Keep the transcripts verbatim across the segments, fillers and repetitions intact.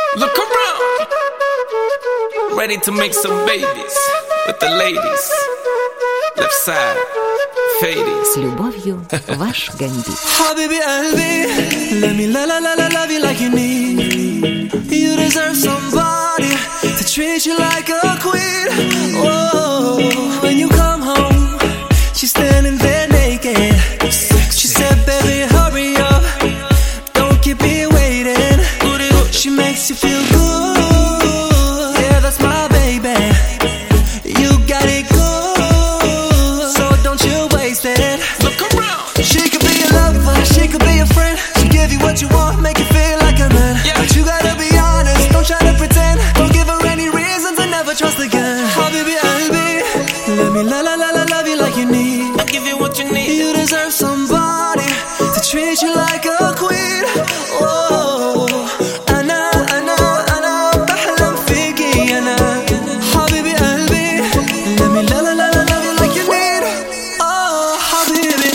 Look around, ready to make some babies with the ladies. Left side, fading. С любовью, ваш Гамбит. Habibi qalbi, let me la la la la love you like you need. You deserve somebody to treat you like a queen. Oh, when you come home, she's standing there naked. She said, baby, hurry up, don't keep me waiting. She makes you feel good. Yeah, that's my baby. You got it good, so don't you waste it. Look around. She could be a lover, she could be a friend. She give you what you want, make you feel like a man. Yeah. But you gotta be honest, don't try to pretend. Don't give her any reason to never trust again. Habibi qalbi, let me la la la la love you like you need. I'll give you what you need. You deserve somebody to treat you like a queen. Oh, أنا أنا أنا بحلم فيكي أنا. حبيبي قلبي, let me la la la la love you like you need. Oh, حبيبي.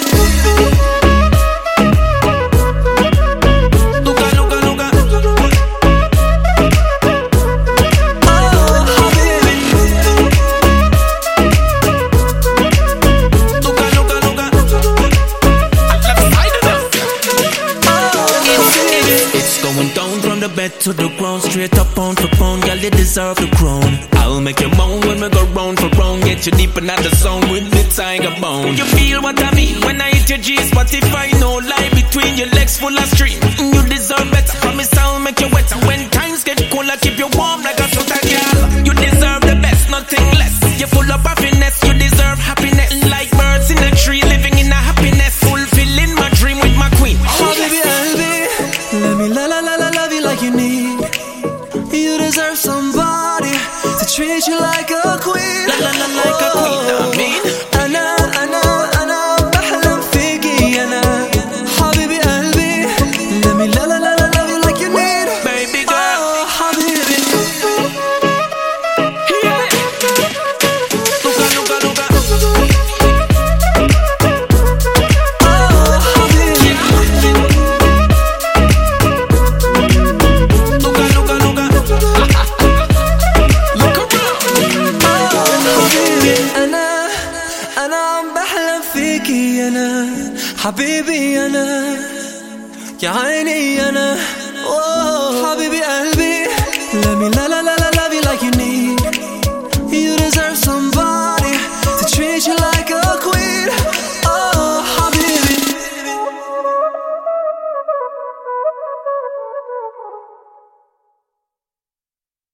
Luka, Luka, Luka. Oh, حبيبي. Luka, Luka, Luka. Left side of us. It's going down from the bed to the ground, straight up on for pound, girl, you deserve the crown. I'll make you moan when we go round for round, get you deep in the zone with the tiger bone. You feel what I mean when I hit your G-spot, if I no lie between your legs full of stream. You deserve better, promise I'll make you wetter. When times get cold, I keep you warm like a sweater, girl. You deserve the best, nothing less. You're full of happiness, you deserve happiness. Like birds in a tree, living in a happiness, fulfilling my dream with my queen. Habibi qalbi, let me la la la la love you like you need. You deserve somebody to treat you like a queen. La la la like a queen, I mean. أنا أنا أنا بحلم فيكي أنا. حبيبي قلبي, let me la la la la love you like you need. Baby girl. Oh, حبيبي. Yeah. Luka, Luka, Luka. Oh, حبيبي. Luka, Luka, Luka. Look around. حبيبي أنا أنا عم بحلم فيكي أنا. حبيبي أنا يا عيني.